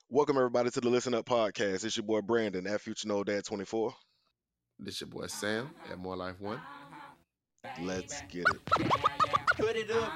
Welcome everybody to the Listen Up podcast. It's your boy Brandon at Future No Dad 24. This your boy Sam at More Life One. Let's get it. Put it up.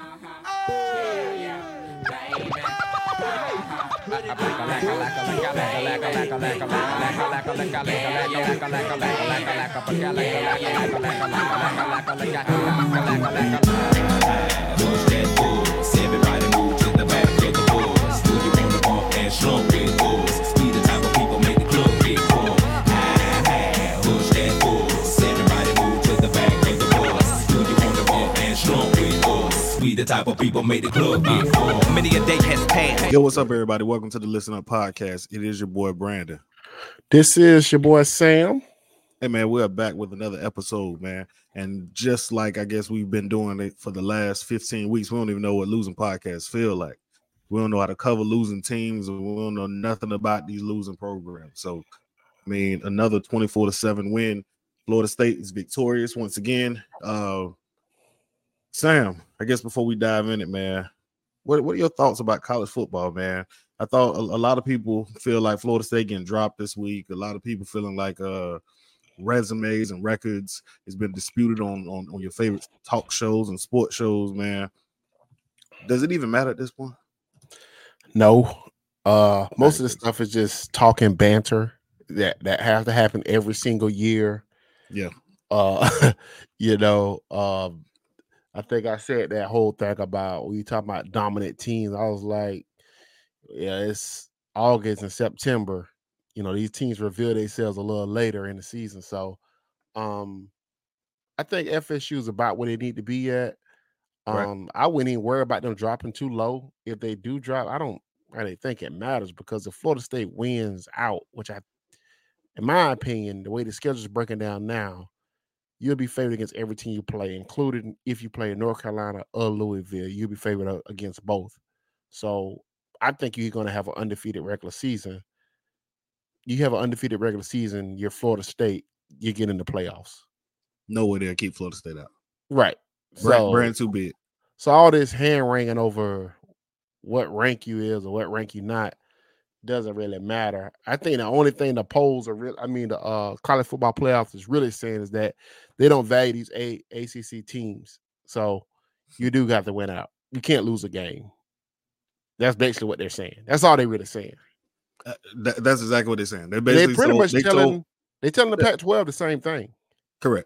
Push that force. Everybody move to the back of the bus. Do you wanna bump and slump with us? We the type of people make the club get full. Push that force. Everybody move to the back of the bus. Do you wanna bump and slump with us? We the type of people make the club get full. Many a day has passed. Yo, what's up everybody? Welcome to the Listen Up podcast. It is your boy Brandon. This is your boy Sam. Hey man, we're back with another episode, man. And just like I guess we've been doing it for the last 15 weeks, we don't even know what losing podcasts feel like. We don't know how to cover losing teams, and we don't know nothing about these losing programs. So, I mean, another 24-7 win. Florida State is victorious once again. Sam, I guess before we dive in it, man, what are your thoughts about college football, man? I thought a lot of people feel like Florida State getting dropped this week. A lot of people feeling like resumes and records has been disputed on your favorite talk shows and sports shows, man. Does it even matter at this point? No. Most of the stuff is just talking banter that has to happen every single year. Yeah. I think I said that whole thing about when you talk about dominant teams. I was like, yeah, it's August and September. These teams reveal themselves a little later in the season. So I think FSU is about where they need to be at. Right. I wouldn't even worry about them dropping too low. If they do drop, I don't really think it matters, because if Florida State wins out, which in my opinion, the way the schedule is breaking down now, you'll be favored against every team you play, including if you play North Carolina or Louisville, you'll be favored against both. So I think you're going to have an undefeated regular season. You have an undefeated regular season, you're Florida State, you get in the playoffs. Nowhere they'll keep Florida State out. Right. Brand too big. So all this hand wringing over what rank you is or what rank you not doesn't really matter. I think the only thing the polls are the college football playoffs is really saying is that they don't value these ACC teams. So you do got to win out. You can't lose a game. That's basically what they're saying. That's all they're really saying. That's exactly what they're saying. They're telling the Pac-12 the same thing. Correct.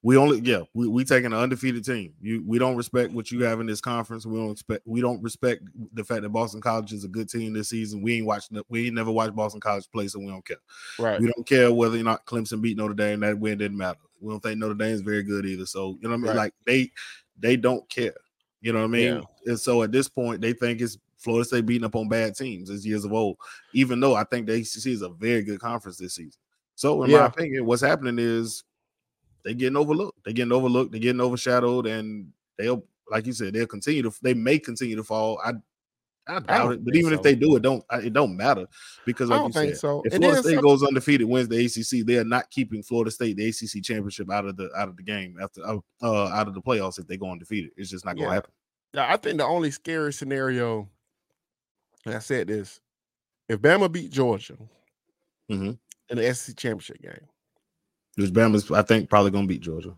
We taking an undefeated team. We don't respect what you have in this conference. We don't respect the fact that Boston College is a good team this season. We ain't never watched Boston College play, so we don't care. Right. We don't care whether or not Clemson beat Notre Dame. That win didn't matter. We don't think Notre Dame is very good either. So you know what I mean? Right. Like they don't care. You know what I mean? Yeah. And so at this point, they think it's Florida State beating up on bad teams as years of old, even though I think the ACC is a very good conference this season. So in my opinion, what's happening is they're getting overlooked. They're getting overshadowed, and they'll, like you said, they may continue to fall. I doubt it, but even if they do, it don't matter, because like you said, if Florida State goes undefeated, wins the ACC, they are not keeping Florida State the ACC championship out of the game after out of the playoffs. If they go undefeated, it's just not going to happen. I think the only scary scenario, and I said this, if Bama beat Georgia in the SEC championship game, which Bama's, I think, probably going to beat Georgia.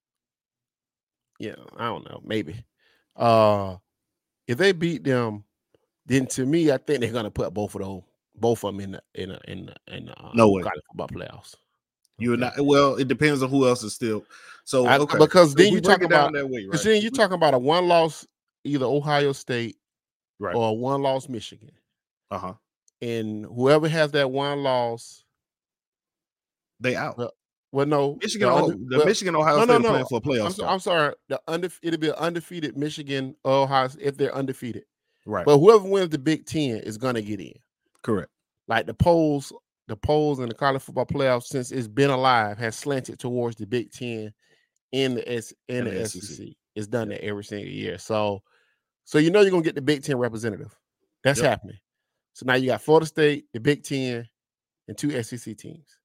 Yeah, I don't know, maybe. If they beat them, then to me, I think they're going to put both of them in the college football playoffs. You're not. Well, it depends on who else is still. So because then you talk about that way, right? Then you're talking about a one loss, either Ohio State, right, or a one loss Michigan. And whoever has that one loss, they out. Well, no, Michigan, Michigan, Ohio State playing for a playoff. I'm sorry. It'll be an undefeated Michigan, Ohio, if they're undefeated. Right. But whoever wins the Big Ten is going to get in. Correct. Like the polls in the college football playoffs since it's been alive has slanted towards the Big Ten in the SEC. It's done that every single year. So you're going to get the Big Ten representative. That's happening. So now you got Florida State, the Big Ten, and 2 SEC teams.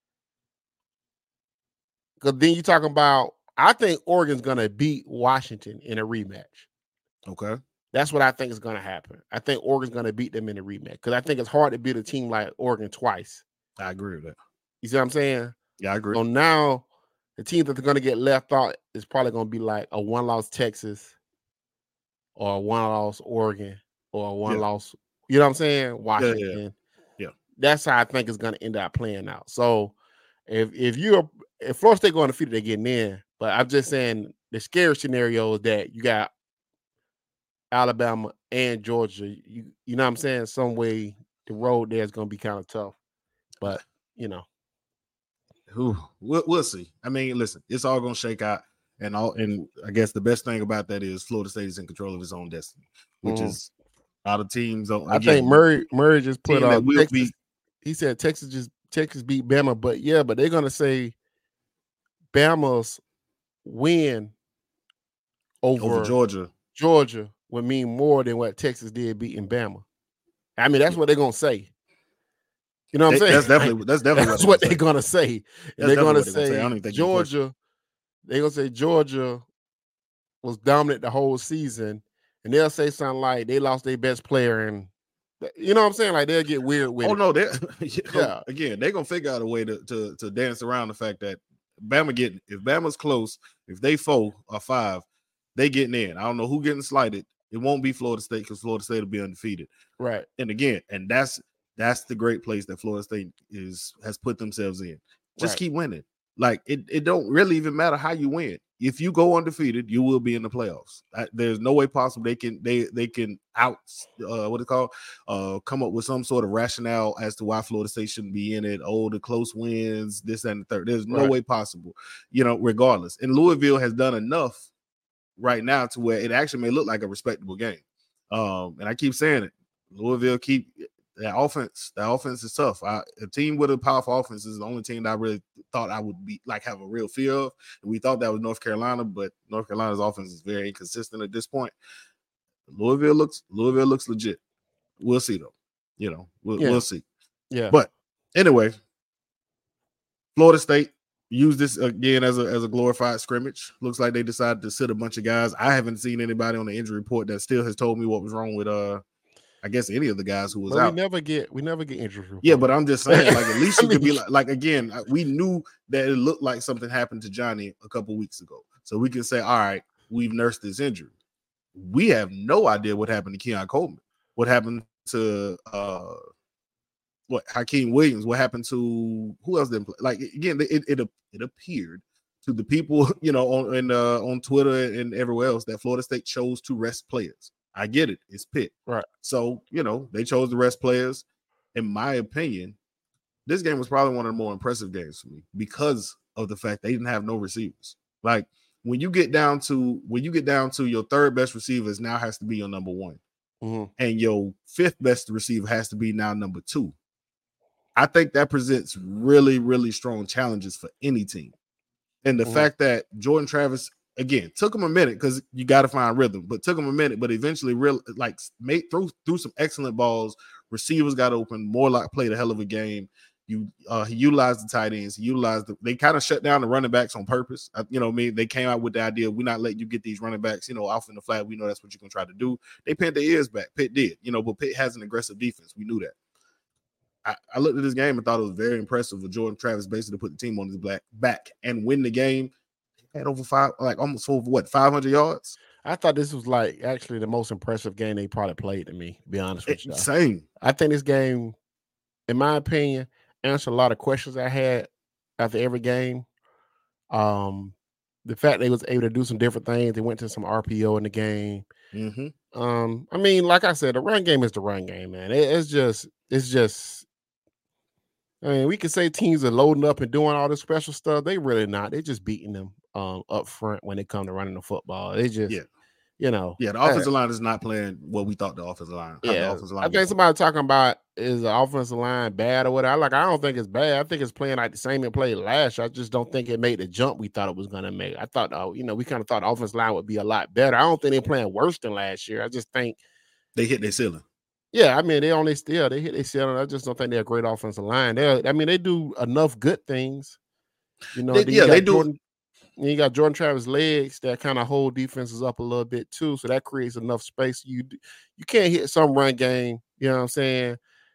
Because then you're talking about, I think Oregon's going to beat Washington in a rematch. Okay. That's what I think is going to happen. I think Oregon's going to beat them in the rematch because I think it's hard to beat a team like Oregon twice. I agree with that. You see what I'm saying? Yeah, I agree. So now the team that they're going to get left out is probably going to be like a one-loss Texas or a one-loss Oregon or a one-loss, you know what I'm saying? Washington. Yeah. That's how I think it's going to end up playing out. So if Florida State going undefeated, they're getting in. But I'm just saying the scary scenario is that you got Alabama and Georgia. You know what I'm saying? Some way the road there is going to be kind of tough. But, you know. We'll see. I mean, listen, it's all going to shake out. And I guess the best thing about that is Florida State is in control of his own destiny, which is a lot of teams. I think Murray just put on Texas. He said Texas beat Bama, but they're going to say Bama's win over Georgia would mean more than what Texas did beating Bama. I mean, that's what they're going to say. You know what I'm saying? That's definitely what they're going to say. They're going to say I don't think Georgia. They're going to say Georgia was dominant the whole season, and they'll say something like they lost their best player, and you know what I'm saying? Like they'll get weird with it. No, again, they're gonna figure out a way to dance around the fact that if Bama's close, if they 4 or 5, they getting in. I don't know who getting slighted. It won't be Florida State because Florida State will be undefeated. Right. And again, that's the great place that Florida State has put themselves in. Just keep winning. Like it don't really even matter how you win. If you go undefeated, you will be in the playoffs. There's no way possible they can come up with some sort of rationale as to why Florida State shouldn't be in it. Oh, the close wins, this and the third. There's no way possible, regardless. And Louisville has done enough right now to where it actually may look like a respectable game. And I keep saying it. Louisville that offense is tough. A team with a powerful offense is the only team that I really thought I would be have a real fear of. And we thought that was North Carolina, but North Carolina's offense is very inconsistent at this point. Louisville looks legit. We'll see though. We'll see. Yeah. But anyway, Florida State used this again as a glorified scrimmage. Looks like they decided to sit a bunch of guys. I haven't seen anybody on the injury report that still has told me what was wrong with I guess any of the guys who was out. We never get injury report. Yeah, but I'm just saying, like, at least you could be like again, we knew that it looked like something happened to Johnny a couple weeks ago. So we can say, all right, we've nursed this injury. We have no idea what happened to Keon Coleman. What happened to Hakeem Williams? What happened to who else didn't play? Like again, it appeared to the people, on Twitter and everywhere else that Florida State chose to rest players. I get it. It's Pitt. Right. So, they chose the rest players. In my opinion, this game was probably one of the more impressive games for me because of the fact they didn't have no receivers. Like when you get down to your third best receivers now has to be your number one. Mm-hmm. And your fifth best receiver has to be now number 2. I think that presents really, really strong challenges for any team. And the fact that Jordan Travis, again, took him a minute because you got to find rhythm, but took him a minute, but eventually threw some excellent balls. Receivers got open, played a hell of a game. He utilized the tight ends. They kind of shut down the running backs on purpose. They came out with the idea, we're not letting you get these running backs, off in the flat. We know that's what you're going to try to do. They pinned their ears back. Pitt did, but Pitt has an aggressive defense. We knew that. I looked at this game and thought it was very impressive for Jordan Travis basically to put the team on his back and win the game. Had almost over 500 yards. I thought this was actually the most impressive game they probably played to me, to be honest with you. Same. I think this game, in my opinion, answered a lot of questions I had after every game. The fact they was able to do some different things. They went to some RPO in the game. Mm-hmm. I mean, like I said, the run game is the run game, man. It's just. I mean, we could say teams are loading up and doing all this special stuff. They really not. They're just beating them up front when it comes to running the football. They just, the offensive line is not playing what we thought the offensive line. Yeah, I think somebody talking about is the offensive line bad or whatever. I don't think it's bad. I think it's playing like the same it played last year. I just don't think it made the jump we thought it was going to make. I thought, we kind of thought the offensive line would be a lot better. I don't think they're playing worse than last year. I just think they hit their ceiling. Yeah, I mean, they hit their ceiling. I just don't think they're a great offensive line. They do enough good things. They do. You got Jordan Travis' legs that kind of hold defenses up a little bit too, so that creates enough space. You can't hit some run game, you know what I'm saying?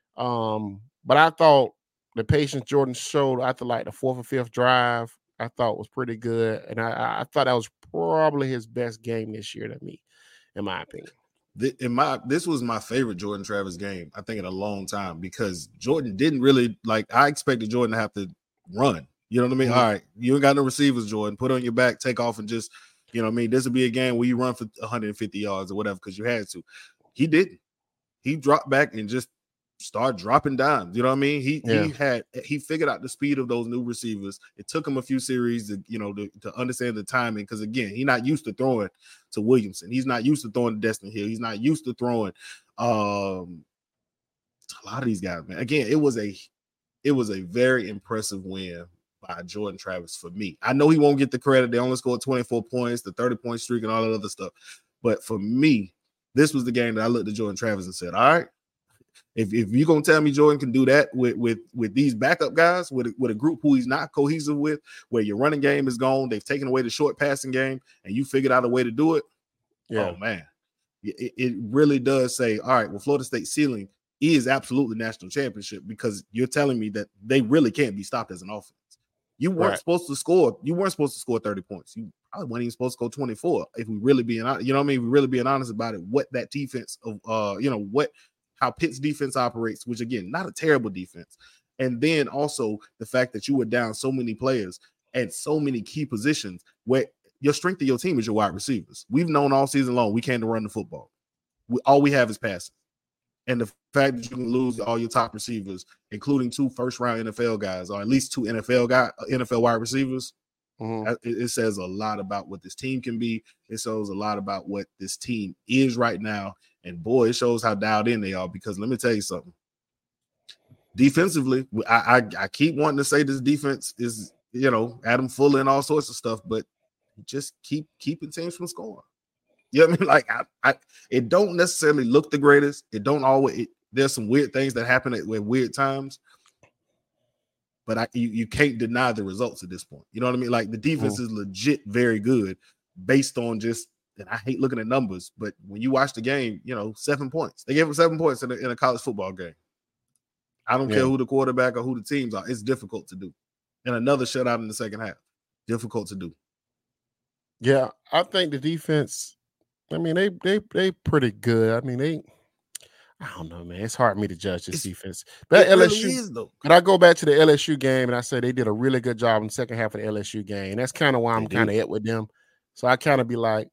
But I thought the patience Jordan showed after like the 4th or 5th drive, I thought was pretty good, and I thought that was probably his best game this year to me, in my opinion. This was my favorite Jordan Travis game, I think, in a long time, because Jordan didn't really I expected Jordan to have to run. You know what I mean? Mm-hmm. All right, you ain't got no receivers, Jordan. Put on your back, take off, and just, you know what I mean? This will be a game where you run for 150 yards or whatever because you had to. He didn't. He dropped back and just started dropping dimes. You know what I mean? He figured out the speed of those new receivers. It took him a few series to understand the timing, because again, he's not used to throwing to Williamson. He's not used to throwing to Destin Hill. He's not used to throwing a lot of these guys, man. Again, it was a very impressive win by Jordan Travis for me. I know he won't get the credit. They only scored 24 points, the 30-point streak, and all that other stuff. But for me, this was the game that I looked at Jordan Travis and said, all right, if you're going to tell me Jordan can do that with these backup guys, with a group who he's not cohesive with, where your running game is gone, they've taken away the short passing game, and you figured out a way to do it, oh, man. It really does say, all right, well, Florida State's ceiling is absolutely national championship, because you're telling me that they really can't be stopped as an offense. You weren't supposed to score. You weren't supposed to score 30 points. You probably weren't even supposed to go 24. If we really being, you know what I mean? If we really being honest about it, what that defense of, how Pitt's defense operates, which again, not a terrible defense. And then also the fact that you were down so many players at so many key positions, where your strength of your team is your wide receivers. We've known all season long we can't run the football. All we have is passing. And the fact that you can lose all your top receivers, including 2 first-round NFL guys, or at least 2 NFL wide receivers, it says a lot about what this team can be. It shows a lot about what this team is right now. And, boy, it shows how dialed in they are, because let me tell you something. Defensively, I keep wanting to say this defense is, Adam Fuller and all sorts of stuff, but just keep keeping teams from scoring. You know what I mean? Like, it don't necessarily look the greatest. It don't always. There's some weird things that happen at weird times, but you can't deny the results at this point. You know what I mean? Like, the defense is legit very good, based on just. And I hate looking at numbers, but when you watch the game, 7 points. They gave them 7 points in a college football game. I don't care who the quarterback or who the teams are. It's difficult to do. And another shutout in the second half. Difficult to do. Yeah, I think the defense. I mean, they pretty good. I mean, I don't know, man. It's hard for me to judge this defense. But LSU really is, though. But I go back to the LSU game, and I say they did a really good job in the second half of the LSU game. That's kind of why I'm kind of at with them. So I kind of be like,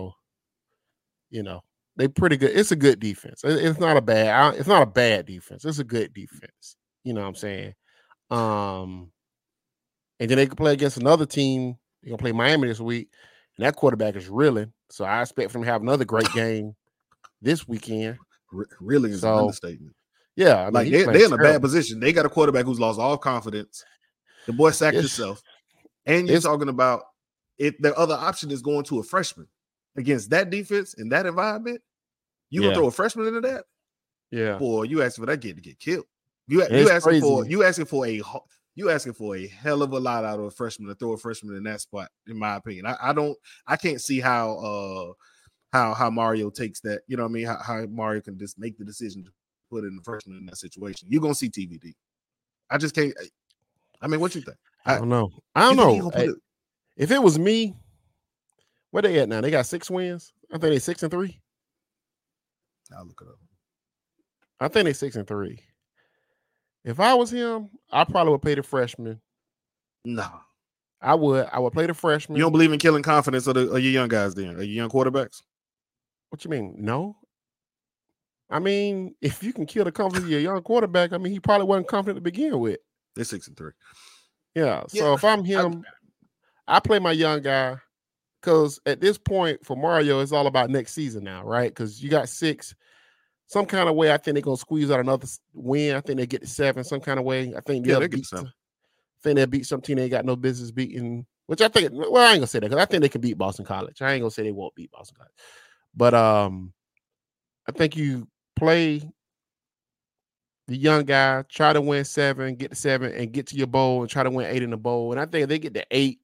they pretty good. It's a good defense. It's not a bad defense. It's a good defense. You know what I'm saying? And then they can play against another team. They're gonna play Miami this week, and that quarterback is reeling. So I expect for him to have another great game this weekend. Really is an understatement. Yeah, I mean, like they're in a bad position. They got a quarterback who's lost all confidence. The boy sacked himself, and you're talking about if their other option is going to a freshman against that defense in that environment. You gonna throw a freshman into that? Yeah, boy, you asking for that kid to get killed. You asking for a hell of a lot out of a freshman to throw a freshman in that spot. In my opinion, I can't see how Mario takes that. You know what I mean? How Mario can just make the decision to put in the freshman in that situation. You're gonna see TBD. I just can't. I mean, what you think? I don't know. If it was me, where they at now? They got 6 wins. I think they 6-3. I'll look it up. I think they 6-3. If I was him, I probably would pay the freshman. No, I would. I would play the freshman. You don't believe in killing confidence of your young guys then? Or your young quarterbacks? What you mean? No. I mean, if you can kill the confidence of your young quarterback, I mean, he probably wasn't confident to begin with. They're 6-3. Yeah. So if I'm him, I play my young guy, because at this point for Mario, it's all about next season now, right? Because you got 6. Some kind of way, I think they're gonna squeeze out another win. I think they get to 7 some kind of way. I think they'll beat some. I think they'll beat some team they ain't got no business beating. Which I think, well, I ain't gonna say that, because I think they can beat Boston College. I ain't gonna say they won't beat Boston College, but I think you play the young guy, try to win 7, get to 7, and get to your bowl and try to win 8 in the bowl. And I think if they get to 8,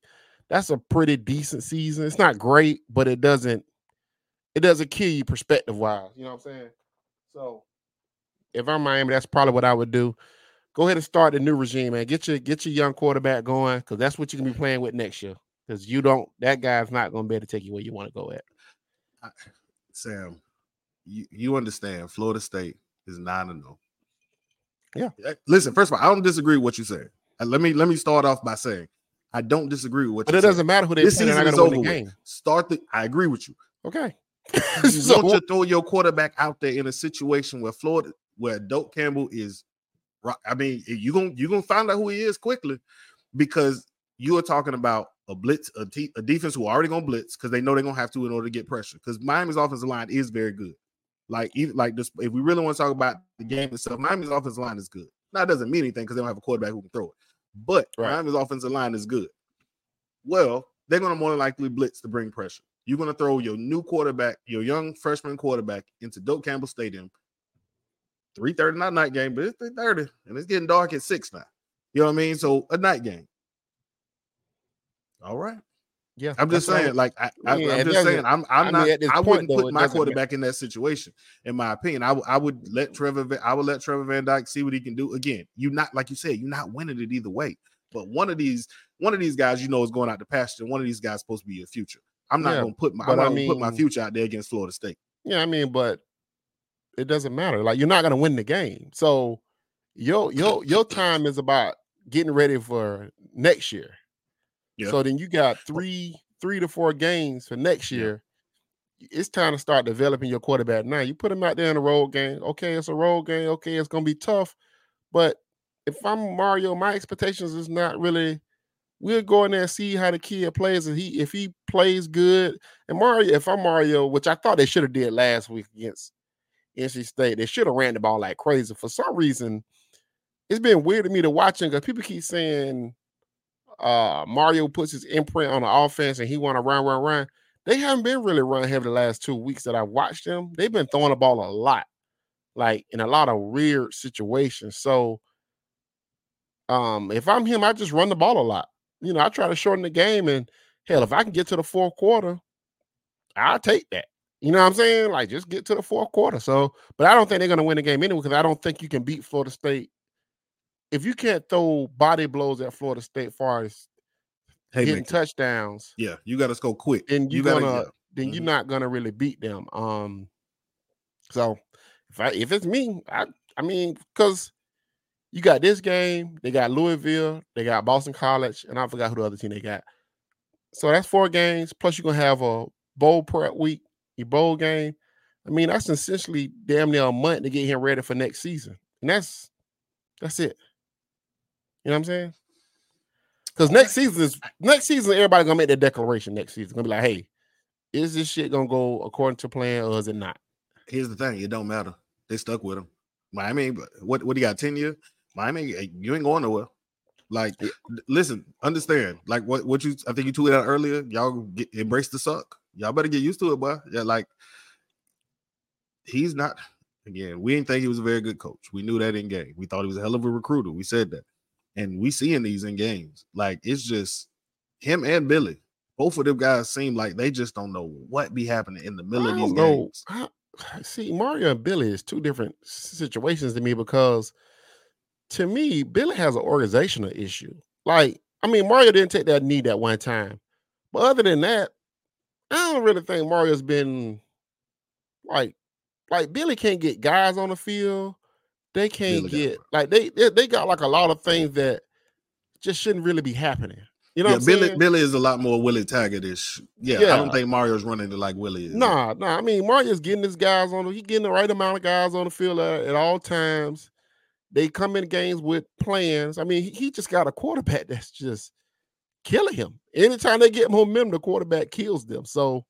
that's a pretty decent season. It's not great, but it doesn't kill you perspective wise. You know what I'm saying? So if I'm Miami, that's probably what I would do. Go ahead and start the new regime, man. Get your young quarterback going, because that's what you're gonna be playing with next year. Because that guy's not gonna be able to take you where you want to go at. Sam, you understand Florida State is 9-0. Yeah. Listen, first of all, I don't disagree with what you said. Let me start off by saying I don't disagree with what but you it said. Doesn't matter who they this play, season they're is not over gonna win the with. game. I agree with you. Okay. You So- want to throw your quarterback out there in a situation where Doak Campbell is. I mean, you're gonna find out who he is quickly, because you are talking about a blitz, a defense who are already gonna blitz because they know they're gonna have to in order to get pressure. Because Miami's offensive line is very good. Like this, if we really want to talk about the game itself, Miami's offensive line is good. Now, it doesn't mean anything because they don't have a quarterback who can throw it, but Miami's offensive line is good. Well, they're gonna more than likely blitz to bring pressure. You're gonna throw your new quarterback, your young freshman quarterback, into Doak Campbell Stadium. 3:30 not night game, but it's 3:30 and it's getting dark at 6 now. You know what I mean? So a night game. All right. Yeah, I'm just saying, like I'm just saying, I wouldn't put my quarterback in that situation. In my opinion, I would let Trevor Van Dyke see what he can do. Again, you're not, like you said, you're not winning it either way. But one of these guys, is going out to pasture. One of these guys is supposed to be your future. I'm not going to put my future out there against Florida State. Yeah, I mean, but it doesn't matter. Like, you're not going to win the game. So your time is about getting ready for next year. Yeah. So then you got three to 4 games for next year. Yeah. It's time to start developing your quarterback now. You put him out there in a road game. Okay, it's a road game. Okay, it's going to be tough. But if I'm Mario, my expectations is not really, we'll go in there and see how the kid plays. And if he plays good, and Mario, if I'm Mario, which I thought they should have did last week against NC State, they should have ran the ball like crazy. For some reason, it's been weird to me to watch him because people keep saying Mario puts his imprint on the offense and he want to run. They haven't been really run heavy the last 2 weeks that I've watched them. They've been throwing the ball a lot, like in a lot of weird situations. So if I'm him, I just run the ball a lot. I try to shorten the game, and hell, if I can get to the fourth quarter, I'll take that. You know what I'm saying? Like, just get to the fourth quarter. So, but I don't think they're going to win the game anyway, because I don't think you can beat Florida State. If you can't throw body blows at Florida State as far as getting touchdowns, you got to score quick. Then you're not gonna really beat them. So if it's me, I mean, because you got this game, they got Louisville, they got Boston College, and I forgot who the other team they got. So that's 4 games. Plus you're gonna have a bowl prep week, your bowl game. I mean, that's essentially damn near a month to get him ready for next season, and that's it. You know what I'm saying? Because next season, everybody gonna make that declaration. Next season, gonna be like, "Hey, is this shit gonna go according to plan, or is it not?" Here's the thing: it don't matter. They stuck with him. Miami, what do you got? 10 years? Miami, you ain't going nowhere. Like, listen, understand. Like what you, I think you tweeted out earlier. Y'all embrace the suck. Y'all better get used to it, boy. Yeah, like he's not. Again, we didn't think he was a very good coach. We knew that in game. We thought he was a hell of a recruiter. We said that. And we seeing these in games. Like, it's just him and Billy. Both of them guys seem like they just don't know what be happening in the middle of these games. See, Mario and Billy is 2 different situations to me, because to me, Billy has an organizational issue. Like, I mean, Mario didn't take that knee that one time. But other than that, I don't really think Mario's been like Billy can't get guys on the field. They can't get like they got like a lot of things that just shouldn't really be happening. You know what I'm saying? Billy is a lot more Willie Taggart-ish. Yeah, I don't think Mario's running it like Willie is. Nah. I mean, Mario's getting his guys on. He's getting the right amount of guys on the field at all times. They come in games with plans. I mean, he just got a quarterback that's just killing him. Anytime they get momentum, the quarterback kills them. So,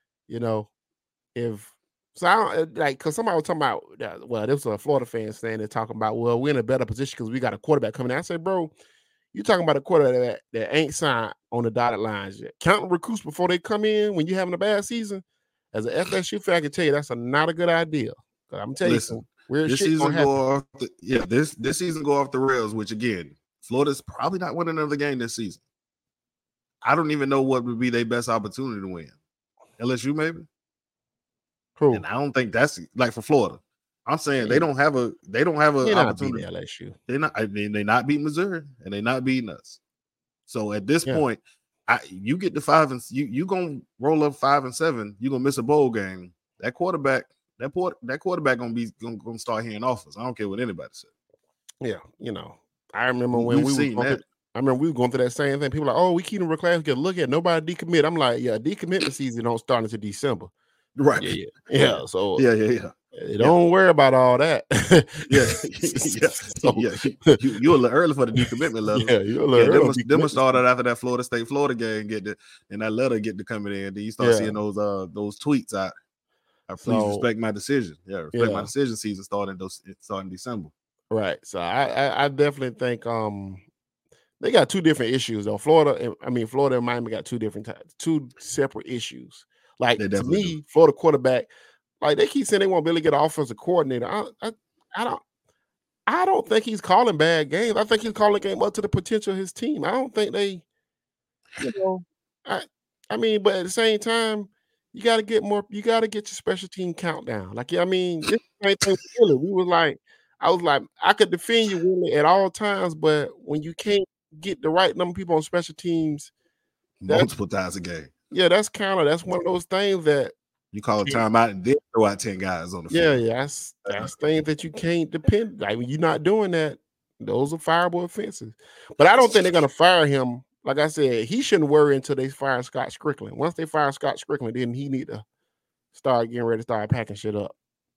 because somebody was talking about, well, there was a Florida fan saying they're talking about, well, we're in a better position because we got a quarterback coming out. I said, bro, you talking about a quarterback that ain't signed on the dotted lines yet. Counting recruits before they come in when you're having a bad season, as an FSU fan, I can tell you that's not a good idea. I'm telling you, weird this shit season go off. This season go off the rails. Which again, Florida's probably not winning another game this season. I don't even know what would be their best opportunity to win. LSU, maybe. Cool. And I don't think that's like for Florida. I'm saying they don't have a They're not beating opportunity. LSU. They not beating Missouri and they not beating us. So at this point, you get to 5 and you gonna roll up 5 and 7. You gonna miss a bowl game. That quarterback gonna start hearing offers. I don't care what anybody said. Yeah, I remember when we were going through that same thing. People were like, oh, we keep them reclass, get look at nobody decommit. I'm like, decommitment season don't start until December. Right. Yeah. So yeah. Don't worry about all that. You're a little early for the decommitment letter. Yeah, you're a little early. Them started after that Florida game, and that letter get to coming in. Then you start seeing those tweets out. Please respect my decision. Respect my decision season starting December. Right. So I definitely think they got two different issues though. Florida and Miami got two separate issues. Like to me, do. Florida quarterback, like they keep saying they want Billy to get an offensive coordinator. I don't think he's calling bad games. I think he's calling the game up to the potential of his team. I don't think they, but at the same time, you got to get more. You got to get your special team count down. Like, this is the same thing with Billy. I was like, I could defend you Willie at all times, but when you can't get the right number of people on special teams, multiple times a game. Yeah, that's one of those things that you call a timeout and then throw out 10 guys on the field. Yeah, that's things that you can't depend. Like when you're not doing that, those are fireable offenses. But I don't think they're gonna fire him. Like I said, he shouldn't worry until they fire Scott Strickland. Once they fire Scott Strickland, then he need to start getting ready to start packing shit up.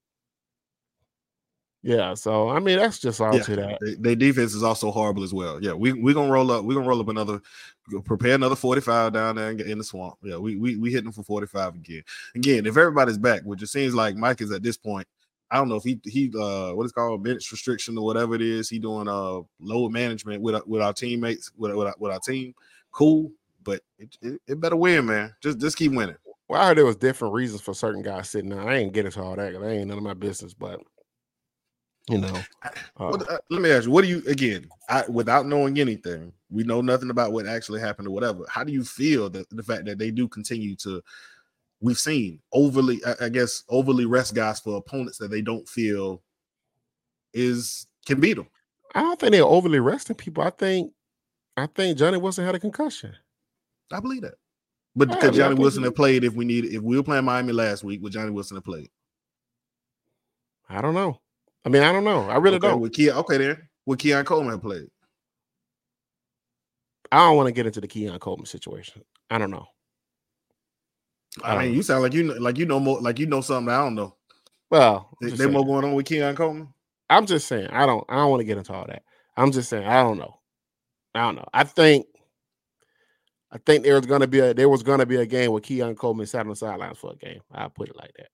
Yeah, so that's just all to that. Their defense is also horrible as well. Yeah, we're gonna roll up. We're gonna roll up prepare another 45 down there in the swamp. Yeah, we hitting them for 45 again. Again, if everybody's back, which it seems like Mike is at this point. I don't know if he what is called bench restriction or whatever it is. He doing load management with our teammates with our team. Cool, but it better win, man. Just keep winning. Well, I heard there was different reasons for certain guys sitting there. I ain't getting to all that because that ain't none of my business, but. Let me ask you, what do you without knowing anything, we know nothing about what actually happened or whatever. How do you feel that the fact that they do continue to, we've seen overly rest guys for opponents that they don't feel can beat them? I don't think they're overly resting people. I think Johnny Wilson had a concussion. I believe that, but because Johnny Wilson had played, if we were playing Miami last week, would Johnny Wilson have played? I don't know. I don't know. I really don't. Would Keon Coleman have played? I don't want to get into the Keon Coleman situation. I don't know. You sound like you know more, like you know something I don't know. Well, they more going on with Keon Coleman. I'm just saying I don't want to get into all that. I'm just saying I don't know. I think there was gonna be a game where Keon Coleman sat on the sidelines for a game. I'll put it like that.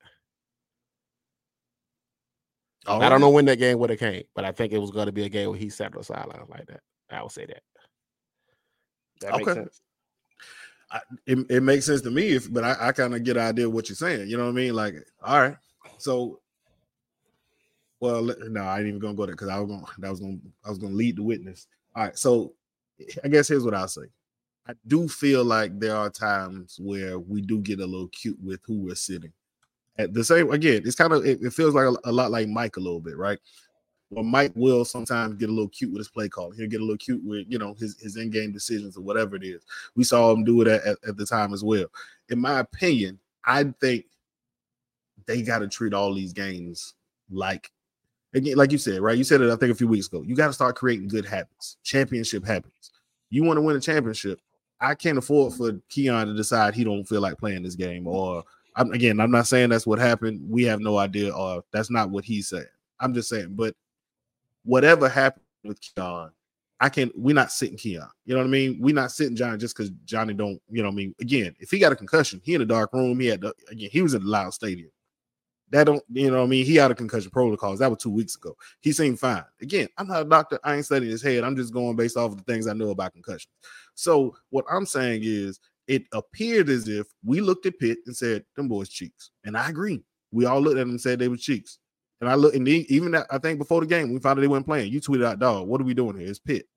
Oh, I don't know when that game would have came, but I think it was going to be a game where he sat on the sidelines like that. I would say that. That makes sense. It makes sense to me, but I kind of get an idea of what you're saying. You know what I mean? Like, all right. So, well, no, I ain't even gonna go there because I was gonna lead the witness. All right. So, I guess here's what I'll say. I do feel like there are times where we do get a little cute with who we're sitting. At the same, again, it's kind of it feels like a lot like Mike a little bit, right? Well, Mike will sometimes get a little cute with his play call. He'll get a little cute with his in-game decisions or whatever it is. We saw him do it at the time as well. In my opinion, I think they got to treat all these games like you said, right? You said it, I think, a few weeks ago. You got to start creating good habits, championship habits. You want to win a championship. I can't afford for Keon to decide he don't feel like playing this game or. I'm not saying that's what happened. We have no idea, or that's not what he said. I'm just saying, but whatever happened with Keon, we're not sitting Keon. You know what I mean? We're not sitting Johnny just because Johnny don't, again, if he got a concussion, he in a dark room, he was in the loud stadium. That don't, he had a concussion protocols. That was 2 weeks ago. He seemed fine. Again, I'm not a doctor. I ain't studying his head. I'm just going based off of the things I know about concussions. So what I'm saying is, it appeared as if we looked at Pitt and said, them boys cheeks. And I agree. We all looked at them and said they were cheeks. And I think before the game, we found out they weren't playing. You tweeted out, dog, what are we doing here? It's Pitt.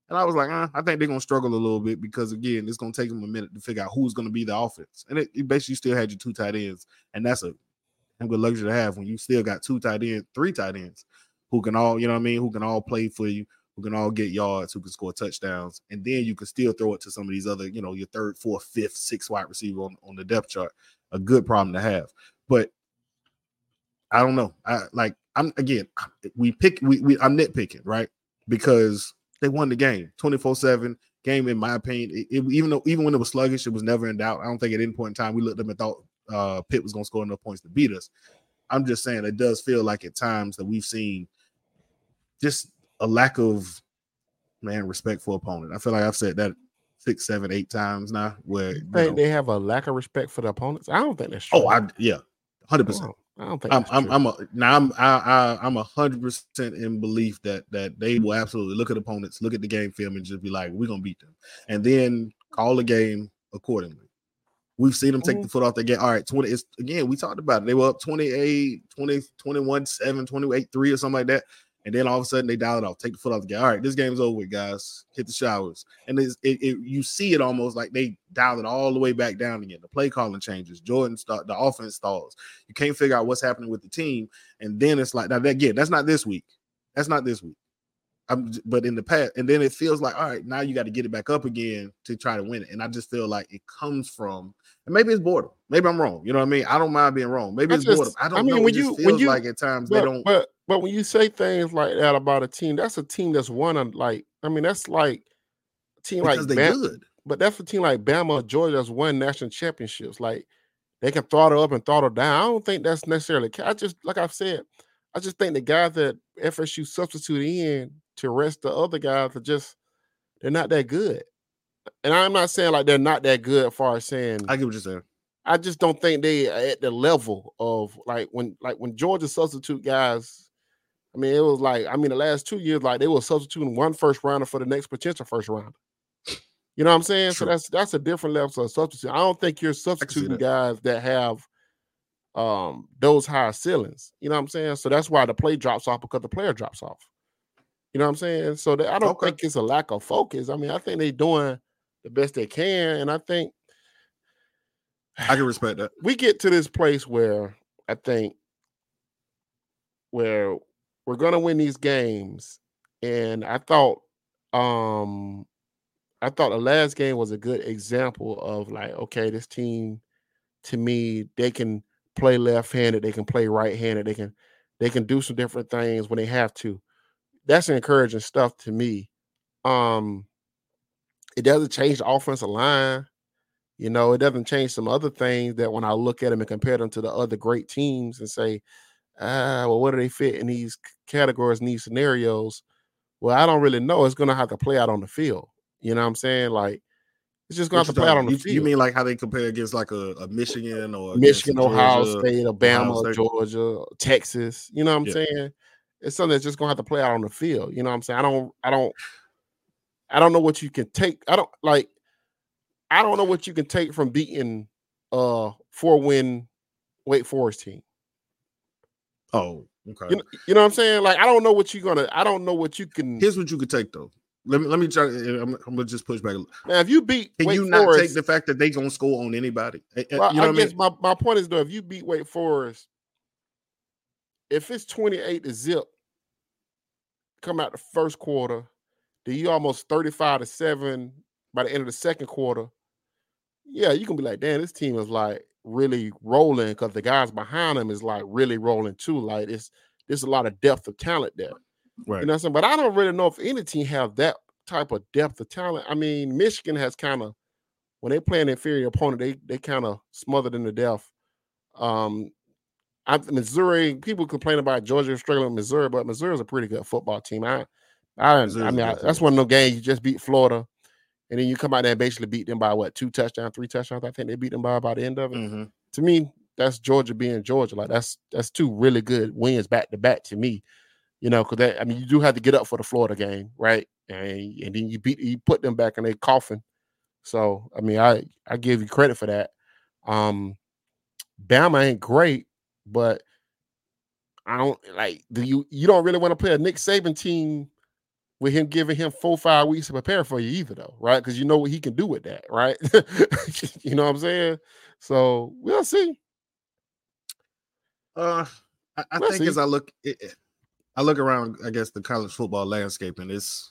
And I was like, I think they're going to struggle a little bit because, again, it's going to take them a minute to figure out who's going to be the offense. And it basically still had your 2 tight ends. And that's a good luxury to have when you still got 3 tight ends who can all, who can all play for you, who can all get yards, who can score touchdowns. And then you can still throw it to some of these other, your 3rd, 4th, 5th, 6th wide receiver on the depth chart. A good problem to have. But I don't know. I'm nitpicking, right? Because they won the game 24-7 game, in my opinion. Even when it was sluggish, it was never in doubt. I don't think at any point in time we looked up and thought Pitt was going to score enough points to beat us. I'm just saying it does feel like at times that we've seen just a lack of respect for opponent. I feel like I've said that 6, 7, 8 times now. Where they have a lack of respect for the opponents. I don't think that's true. 100%. I don't think I'm 100% in belief that they will absolutely look at opponents, look at the game film, and just be like, we're gonna beat them, and then call the game accordingly. We've seen them take the foot off the gas. All right, 20. Again, we talked about it. They were up 28, 20, 21-7, 28-3 or something like that. And then all of a sudden they dial it off, take the foot off the gas. All right, this game's over with, guys. Hit the showers. And you see it almost like they dial it all the way back down again. The play calling changes. The offense stalls. You can't figure out what's happening with the team. And then it's like, now again, that's not this week. But in the past, and then it feels like, all right, now you got to get it back up again to try to win it. And I just feel like it comes from, and maybe it's boredom. Maybe I'm wrong. You know what I mean? I don't mind being wrong. Maybe it's boredom. I don't know. It just feels like at times they don't. But when you say things like that about a team, that's a team that's won. That's like a team because like they're good. But that's a team like Bama, Georgia that's won national championships. Like they can throttle up and throttle down. I don't think that's necessarily. Like I've said, I just think the guys that FSU substitute in to rest the other guys they're not that good. And I'm not saying like they're not that good as far as saying. I get what you're saying. I just don't think they are at the level of when Georgia substitute guys. I mean, it was the last 2 years, they were substituting one first rounder for the next potential first rounder. You know what I'm saying? True. So that's a different level of substitute. I don't think you're substituting guys that have those high ceilings. You know what I'm saying? So that's why the play drops off, because the player drops off. You know what I'm saying? So I don't think it's a lack of focus. I mean, I think they're doing the best they can, and I think I can respect that. We get to this place where I think where we're going to win these games, and I thought the last game was a good example of okay, this team, to me, they can play left-handed, they can play right-handed, they can do some different things when they have to. That's encouraging stuff to me. It doesn't change the offensive line. It doesn't change some other things that when I look at them and compare them to the other great teams and say, well, what do they fit in these categories, in these scenarios? Well, I don't really know. It's going to have to play out on the field. You know what I'm saying? It's just going to have to play out on the field. You mean like how they compare against a Michigan or Michigan, Ohio State, Alabama, Georgia, Texas? You know what I'm saying? It's something that's just going to have to play out on the field. You know what I'm saying? I don't know what you can take. I don't know what you can take from beating 4-win Wake Forest team. Oh, okay. You know what I'm saying? I don't know what you can. Here's what you could take though. Let me try. I'm gonna just push back. Now, if you beat, can you not take the fact that they gonna score on anybody? Well, you know I guess my point is though, if you beat Wake Forest, if it's 28-0, come out the first quarter, then you almost 35-7 by the end of the second quarter. Yeah, you can be like, damn, this team is really rolling because the guys behind them is really rolling too. There's a lot of depth of talent there. Right. You know what I'm saying? But I don't really know if any team have that type of depth of talent. I mean, Michigan has kind of, when they play an inferior opponent, they kind of smothered them to death. Missouri, people complain about Georgia struggling with Missouri, but Missouri is a pretty good football team. That's one of those games you just beat Florida, and then you come out there and basically beat them by 2 touchdowns, 3 touchdowns. I think they beat them by the end of it. Mm-hmm. To me, that's Georgia being Georgia. That's 2 really good wins back to back to me. Because you do have to get up for the Florida game, right? And then you put them back and they coughing. So I give you credit for that. Bama ain't great, but I don't you don't really want to play a Nick Saban team with him giving him 4-5 weeks to prepare for you either, though, right? Because you know what he can do with that, right? You know what I'm saying? So we'll see. I We'll think see. as I look around, I guess the college football landscape, and it's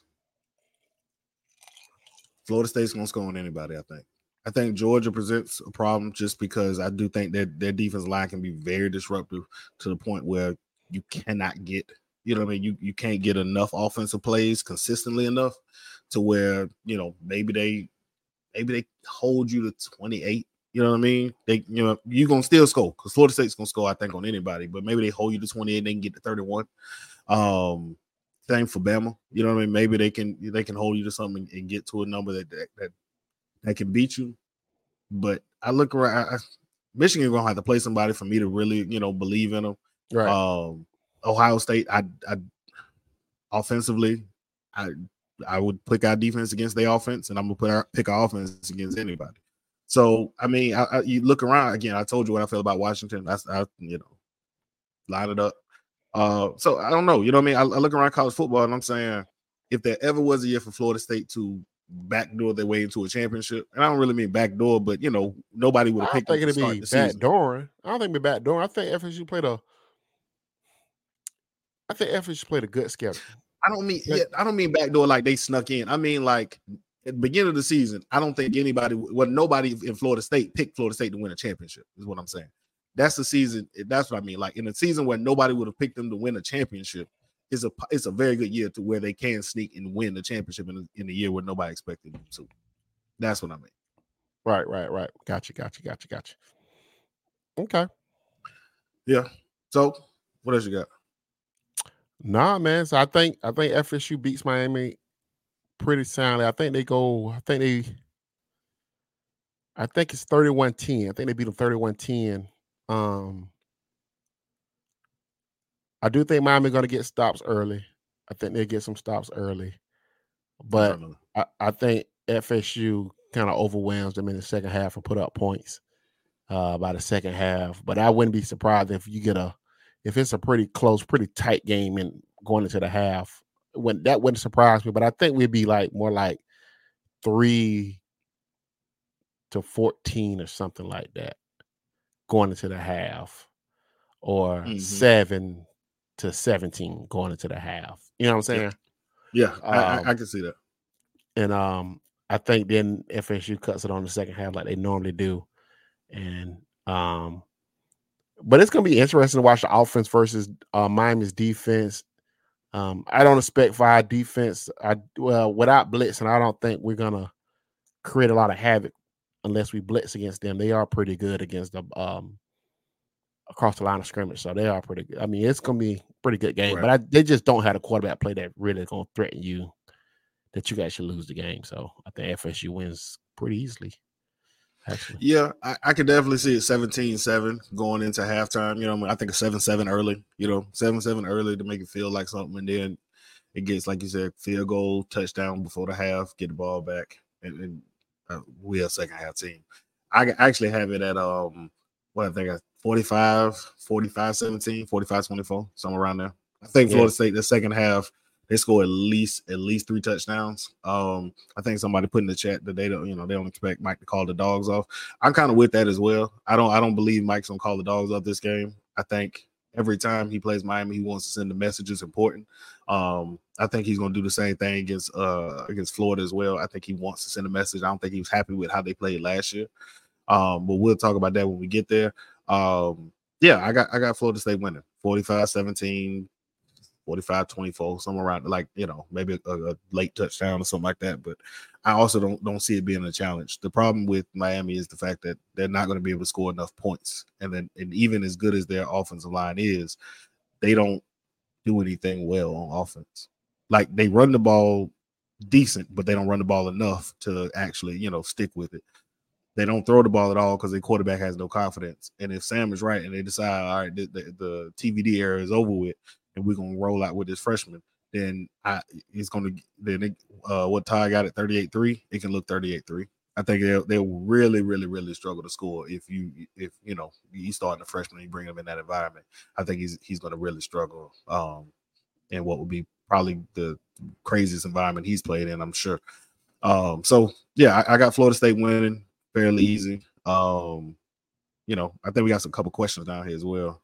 Florida State's gonna score on anybody. I think Georgia presents a problem just because I do think that their defense line can be very disruptive to the point where you cannot get, you know what I mean? You can't get enough offensive plays consistently enough to where, you know, maybe they hold you to 28. You know what I mean? You're gonna still score because Florida State's gonna score, I think, on anybody, but maybe they hold you to 28 and they can get to 31. Same for Bama. You know what I mean? Maybe they can hold you to something and get to a number that can beat you. But I look around, Michigan gonna have to play somebody for me to really, you know, believe in them. Right. Ohio State, I offensively, I would pick our defense against their offense, and I'm gonna pick our offense against anybody. So I mean, you look around again. I told you what I feel about Washington. I you know, line it up. So I don't know. You know what I mean? I look around college football, and I'm saying if there ever was a year for Florida State to backdoor their way into a championship, and I don't really mean backdoor, but you know, nobody would have picked them to start the season. Backdooring. I don't think it'd be backdooring. I think FSU played a good schedule. I don't mean backdoor like they snuck in. I mean like at the beginning of the season, I don't think nobody in Florida State picked Florida State to win a championship, is what I'm saying. That's the season. That's what I mean. Like in a season where nobody would have picked them to win a championship, it's a very good year to where they can sneak and win the championship in a year where nobody expected them to. That's what I mean. Right. Gotcha. Okay. Yeah. So what else you got? Nah, man. So I think FSU beats Miami pretty soundly. I think it's 31-10. I think they beat them 31-10. I do think Miami's going to get stops early. I think they get some stops early. But I think FSU kind of overwhelms them in the second half and put up points by the second half. But I wouldn't be surprised if it's a pretty close, pretty tight game and going into the half. That wouldn't surprise me. But I think we'd be more like 3-14 or something like that going into the half, or 7-17 going into the half. You know what I'm saying? Yeah, I can see that. And I think then FSU cuts it on the second half like they normally do. And but it's gonna be interesting to watch the offense versus Miami's defense. I don't expect for our defense. Without blitzing, I don't think we're gonna create a lot of havoc unless we blitz against them. They are pretty good against the across the line of scrimmage, so they are pretty good. I mean, it's gonna be a pretty good game, right. But they just don't have a quarterback play that really gonna threaten you, that you guys should lose the game. So I think FSU wins pretty easily. Actually. Yeah, I could definitely see it 17-7 going into halftime. You know, I think a 7-7 early. You know, 7-7 early to make it feel like something, and then it gets, like you said, field goal, touchdown before the half, get the ball back, and we're a second half team. I actually have it at what I think 45-17, 45-24, somewhere around there. I think Florida State the second half, they score at least 3 touchdowns. I think somebody put in the chat that they don't expect Mike to call the dogs off. I'm kind of with that as well. I don't believe Mike's gonna call the dogs off this game. I think every time he plays Miami, he wants to send the messages important. I think he's gonna do the same thing against Florida as well. I think he wants to send a message. I don't think he was happy with how they played last year. But we'll talk about that when we get there. I got Florida State winning 45-17. 45-24, somewhere around, maybe a late touchdown or something like that. But I also don't see it being a challenge. The problem with Miami is the fact that they're not going to be able to score enough points. And even as good as their offensive line is, they don't do anything well on offense. Like, they run the ball decent, but they don't run the ball enough to actually, stick with it. They don't throw the ball at all because their quarterback has no confidence. And if Sam is right and they decide, all right, the TVD era is over with, and we're gonna roll out with this freshman, then what Ty got at 38-3, it can look 38-3. I think they'll really, really, really struggle to score if you start a freshman and you bring him in that environment. I think he's gonna really struggle in what would be probably the craziest environment he's played in, I'm sure. So yeah, I got Florida State winning fairly easy. You know, I think we got some couple questions down here as well.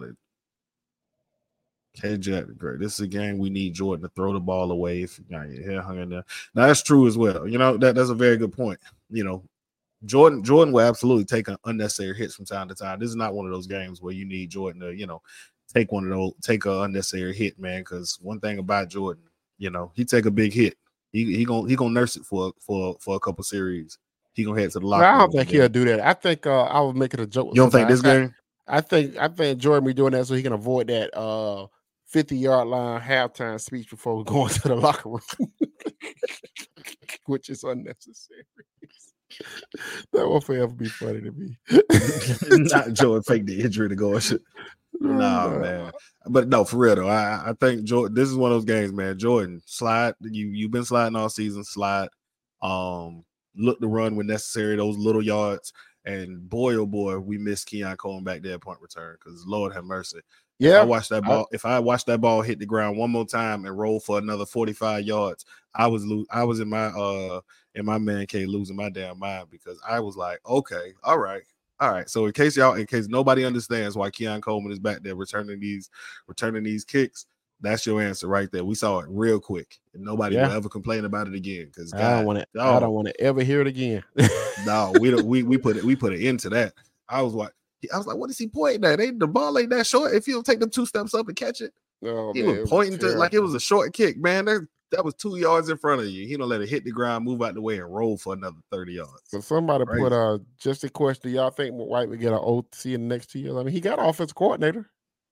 Hey Jack, great. This is a game we need Jordan to throw the ball away if you got your hair hung in there. Now that's true as well. You know, that's a very good point. You know, Jordan will absolutely take unnecessary hits from time to time. This is not one of those games where you need Jordan to, you know, take an unnecessary hit, man. Because one thing about Jordan, you know, he take a big hit. He gonna nurse it for a couple series. He gonna head to the locker room. I don't think he'll do that. I think I was making a joke. You don't think this game? I think Jordan be doing that so he can avoid that 50-yard line halftime speech before we go into the locker room, which is unnecessary. That will forever be funny to me. Not Jordan fake the injury to go. Nah, man. But no, for real though, I think Jordan. This is one of those games, man. Jordan, slide. You've been sliding all season. Slide. Look to run when necessary. Those little yards. And boy, oh boy, we missed Keon Coleman back there at punt return because Lord have mercy. Yeah, if I watched that ball hit the ground one more time and roll for another 45 yards, I was in my man cave losing my damn mind because I was like, okay, all right. So in case nobody understands why Keon Coleman is back there returning these kicks, that's your answer right there. We saw it real quick, and nobody will ever complain about it again. Because I don't want to ever hear it again. No, we don't. We put an end to that. I was like, what is he pointing at? The ball ain't that short. If you don't take them 2 steps up and catch it, he was pointing to like it was a short kick, man. That was 2 yards in front of you. He don't let it hit the ground, move out the way, and roll for another 30 yards. So somebody put just a question. Do y'all think White would get an OC in the next 2 years? I mean, he got an offensive coordinator.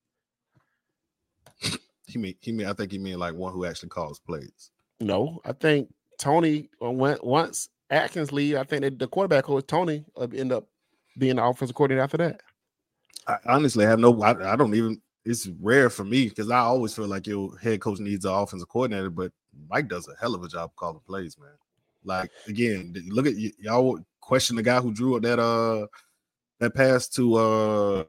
I think he mean like one who actually calls plays. No, I think Tony once Atkins leave. I think the quarterback coach Tony end up being the offensive coordinator after that. I honestly have no. I don't even. It's rare for me because I always feel like your head coach needs an offensive coordinator, but Mike does a hell of a job calling plays, man. Like again, look at y'all question the guy who drew that pass to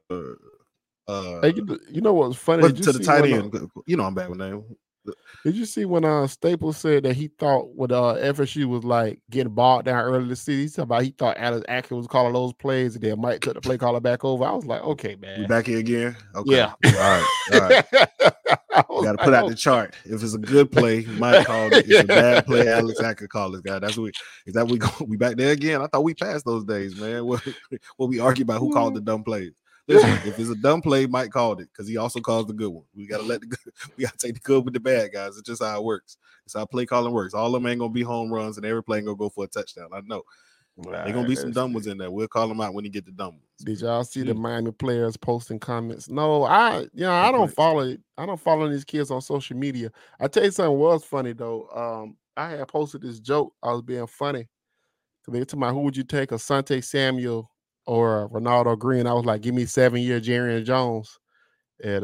you know what's funny? To the tight end. You know I'm bad with name. Did you see when Staples said that he thought when FSU was like getting bogged down early this season? He thought Alex Atkins was calling those plays, and then Mike took the play caller back over. I was like, okay, man, we back here again. Okay, yeah, all right. Got to put out the chart. If it's a good play, Mike called it. If it's a bad play, Alex Atkins called it. Guy, we back there again? I thought we passed those days, man. What we argue about who called the dumb plays. Listen, if it's a dumb play, Mike called it because he also calls the good one. We gotta take the good with the bad, guys. It's just how it works. It's how play calling works. All of them ain't gonna be home runs, and every play ain't gonna go for a touchdown. I know. There's gonna be some dumb ones in there. We'll call them out when you get the dumb ones. Did y'all see the Miami players posting comments? No, I don't follow it. I don't follow these kids on social media. I tell you something was funny though. I had posted this joke. I was being funny. So they told me, who would you take, Asante Samuel or Ronaldo Green? I was like, give me 7-year Jerry Jones. And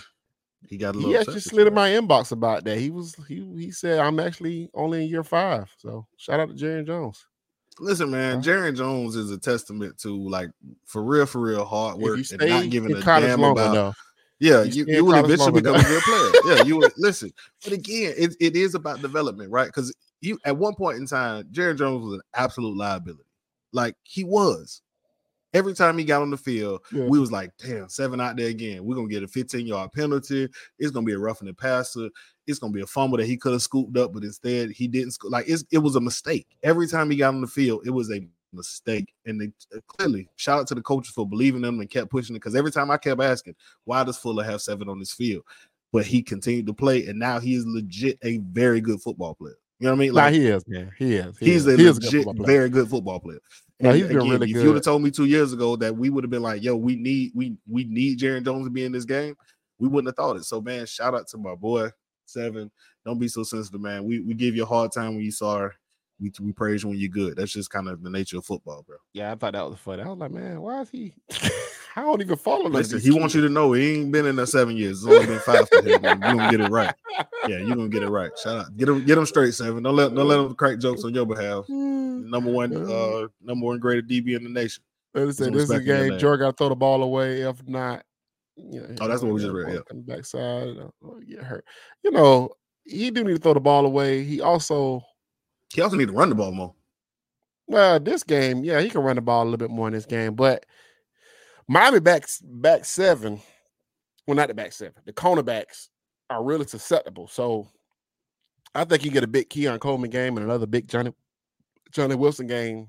he got a little. He actually slid in my inbox about that. He said I'm actually only in year 5. So shout out to Jerry Jones. Listen, man, Jerry Jones is a testament to like for real hard work and not giving a damn about. Yeah, you will eventually become a good player. Yeah, you will listen. But again, it is about development, right? Because you at one point in time, Jerry Jones was an absolute liability. Like he was. Every time he got on the field, we was like, damn, 7 out there again. We're going to get a 15-yard penalty. It's going to be a roughing the passer. It's going to be a fumble that he could have scooped up, but instead he didn't. Like it was a mistake. Every time he got on the field, it was a mistake. And they clearly, shout out to the coaches for believing them and kept pushing it. Because every time I kept asking, why does Fuller have 7 on this field? But he continued to play, and now he is legit a very good football player. You know what I mean? Like he is, man. He is. He's a legit, very good football player. No, he's been really good. If you would have told me 2 years ago that we would have been like, yo, we need Jerry Jones to be in this game, we wouldn't have thought it. So, man, shout out to my boy, 7. Don't be so sensitive, man. We give you a hard time when you sorry. We praise you when you're good. That's just kind of the nature of football, bro. Yeah, I thought that was funny. I was like, man, why is he? I don't even follow him. Listen, he wants you to know he ain't been in there 7 years. It's only been 5 for him. You're gonna get it right. Yeah, you're gonna get it right. Shout out. Get him straight, 7. Don't let him crack jokes on your behalf. Number one graded DB in the nation. This is a game. Jordan got to throw the ball away. If not, that's what we just read. Yeah. Backside, get hurt. You know, he do need to throw the ball away. He also need to run the ball more. Well, this game, yeah, he can run the ball a little bit more in this game, but Miami back seven. Well, not the back seven. The cornerbacks are really susceptible. So I think you get a big Keon Coleman game and another big Johnny Wilson game.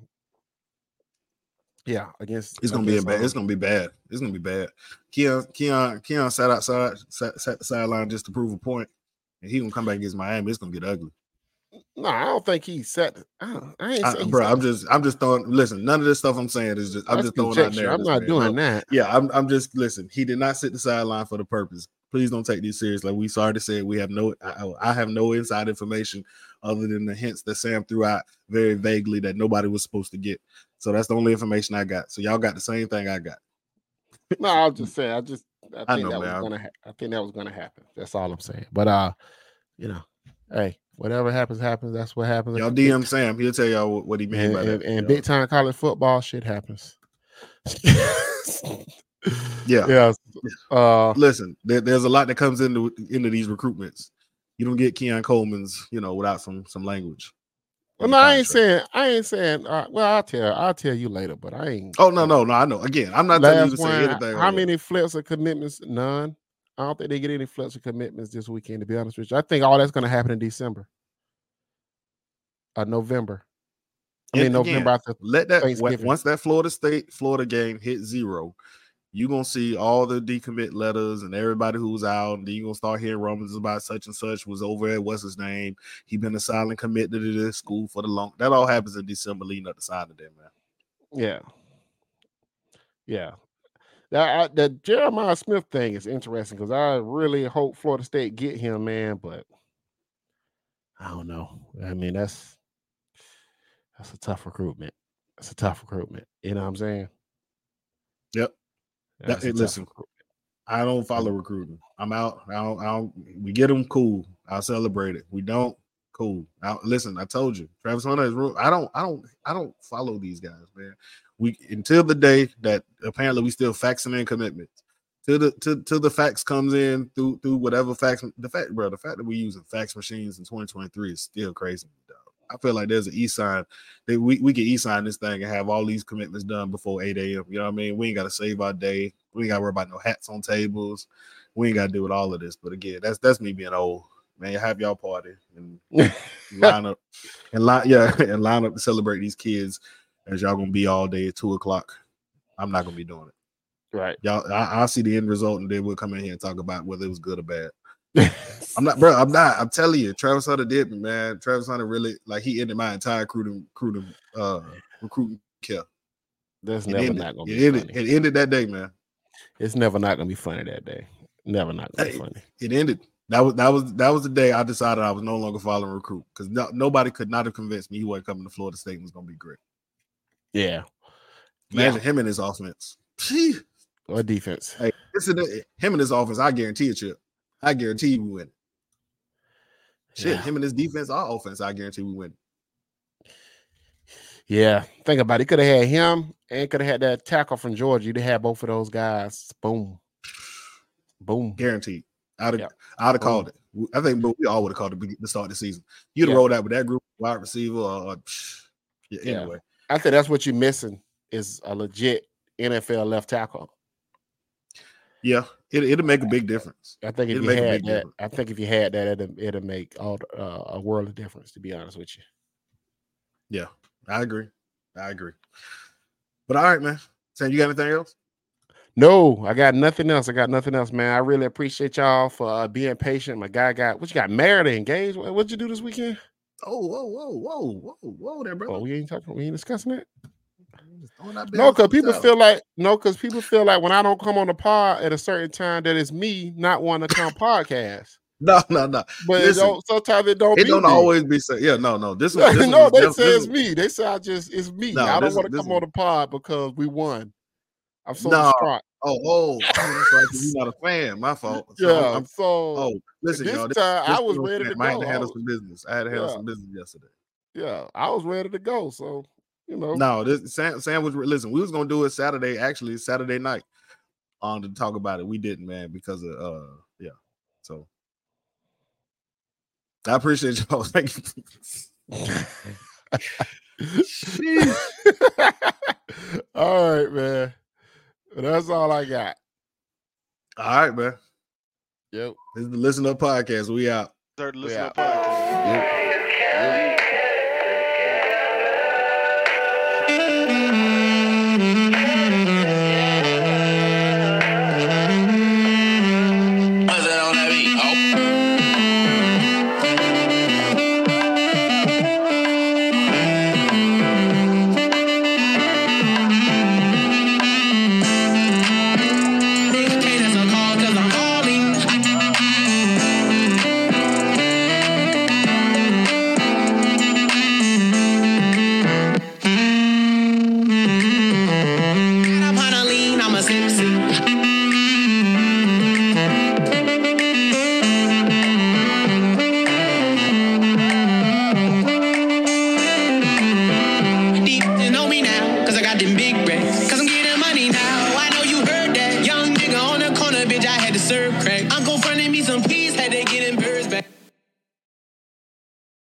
Yeah, against it's gonna be bad. It's gonna be bad. It's gonna be bad. Keon sat outside, sat the sideline just to prove a point, and he gonna come back against Miami. It's gonna get ugly. No, I don't think he set. Bro, I'm just throwing. Listen, none of this stuff I'm saying is just. I'm just throwing out there. I'm not doing that. Yeah, I'm just listen. He did not sit the sideline for the purpose. Please don't take these serious. Like we already said, we have no. I have no inside information other than the hints that Sam threw out very vaguely that nobody was supposed to get. So that's the only information I got. So y'all got the same thing I got. No, I'll just say I think that was gonna happen. That's all I'm saying. But hey. Whatever happens, happens. That's what happens. Y'all DM Sam. He'll tell y'all what he means by that. And big time college football shit happens. Yeah. Listen, there's a lot that comes into these recruitments. You don't get Keon Coleman's, without some language. Well, no, I ain't saying. Well, I'll tell you later, but I ain't. Oh no, I know. Again, I'm not telling you to say anything. How many flips or commitments? None. I don't think they get any flips or commitments this weekend, to be honest with you. I think all that's going to happen in December. November. November after once that Florida game hit 0, you're going to see all the decommit letters and everybody who's out. And then you're going to start hearing rumors about such and such was over at what's his name. He been a silent commitment to this school for the long. That all happens in December leading up to signing day, man. Yeah. That Jeremiah Smith thing is interesting because I really hope Florida State get him, man. But I don't know. That's a tough recruitment. That's a tough recruitment. You know what I'm saying? Yep. Listen, I don't follow recruiting. I'm out. We get them, cool. I'll celebrate it. We don't, cool. Listen, I told you, Travis Hunter is real. I don't follow these guys, man. Until the day that apparently we still faxing in commitments. Till the fax comes in through whatever fax. The fact that we're using fax machines in 2023 is still crazy, dog. I feel like there's an e-sign that we can e-sign this thing and have all these commitments done before 8 a.m. You know what I mean? We ain't got to save our day. We ain't got to worry about no hats on tables. We ain't got to do with all of this. But again, that's me being old. Man, you have y'all party and line up to celebrate these kids as y'all gonna be all day at 2:00. I'm not gonna be doing it. Right. Y'all, I'll see the end result and then we'll come in here and talk about whether it was good or bad. I'm not. I'm telling you, Travis Hunter did me, man. Travis Hunter really he ended my entire recruiting care. That's never not gonna be funny. It ended that day, man. It's never not gonna be funny that day. Never not gonna be funny. It ended. That was the day I decided I was no longer following recruit because nobody could not have convinced me he wasn't coming to Florida State and was gonna be great. Yeah. Imagine him and his offense. Or defense. Hey, him and his offense, I guarantee a chip. I guarantee you we win. Shit, him and his defense, our offense, I guarantee we win. Yeah. Think about it. He could have had him and could have had that tackle from Georgia. You'd have had both of those guys. Boom. Guaranteed. I'd have called it. I think we all would have called it the start of the season. You'd have rolled out with that group, wide receiver. Anyway. I think that's what you're missing is a legit NFL left tackle. Yeah, it'll make a big difference. I think if you had that, it'll make a world of difference. To be honest with you. Yeah, I agree. But all right, man. Sam, you got anything else? No, I got nothing else. Man. I really appreciate y'all for being patient. My guy got married or engaged. What'd you do this weekend? Oh, whoa, there, bro. Oh, we ain't discussing it. No, because people feel like when I don't come on the pod at a certain time that it's me not wanting to come podcast. No. But listen, sometimes it don't. It don't always be so. Yeah, no. This no, they say it's me. They say it's me. No, I don't want to come on the pod because we won. I'm so distraught. Oh, that's right. You're not a fan. My fault. Listen, y'all. I was ready to go. I had to handle some business. Some business yesterday. Yeah, I was ready to go. So, No, Sam was listen. We was gonna do it Saturday night, to talk about it. We didn't, man, because of So I appreciate y'all. Thank you. All right, man. That's all I got. All right, man. Yep. This is the Listen Up Podcast. We out. Listen Up Podcast. Yep.